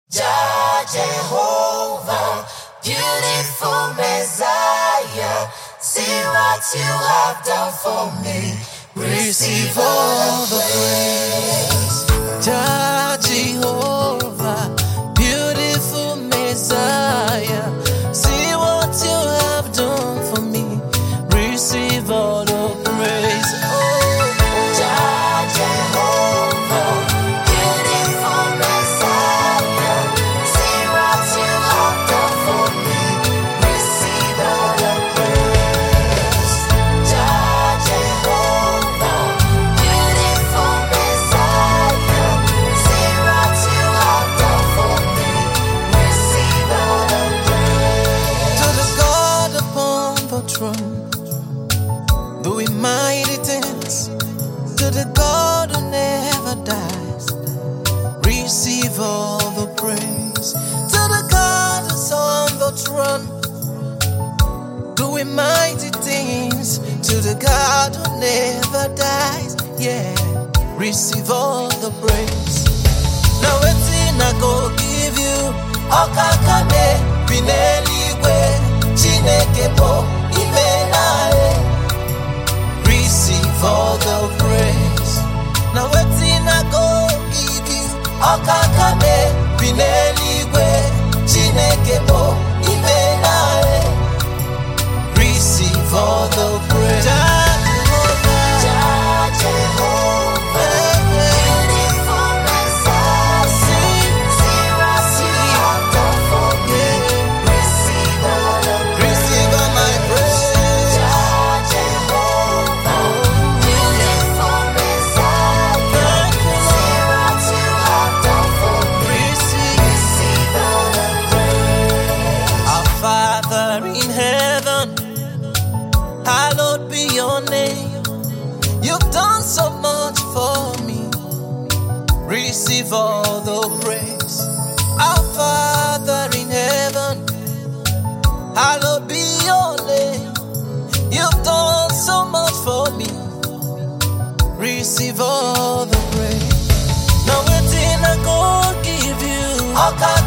Jah Jehovah, beautiful Messiah, see what you have done for me. Receive all the praise. Jah Jehovah, beautiful Messiah, see what you have done for me. Receive all the praise. Jah Jehovah, beautiful Messiah, see what you have done for me. Receive all the praise. Jah Jehovah, beautiful Messiah, see what you have done for me. Receive all the praise. To the God upon the throne, doing mighty things, to the God who never dies, receive all the praise. To the God who's on the throne, doing mighty things, to the God who never dies, yeah, receive all the praise. Now it's in I go give you Okakame, Bineligwe, Chineke po, Imenae. Receive all the praise. Now what's in I go give you Okakame, Bineligwe, Chineke po, Imenae. Receive all the praise. Jah Jehovah, beautiful Messiah, see what you have done for me. Receive all the praise. Receive all my praise. Jah Jehovah, beautiful Messiah, see what you have done for me. Receive all the praise. Our Father in heaven, hallowed be your name. You've done so much for me. Receive all the praise. Our Father in heaven, hallowed be your name. You've done so much for me. Receive all the praise. Now waiting I go give you Okay.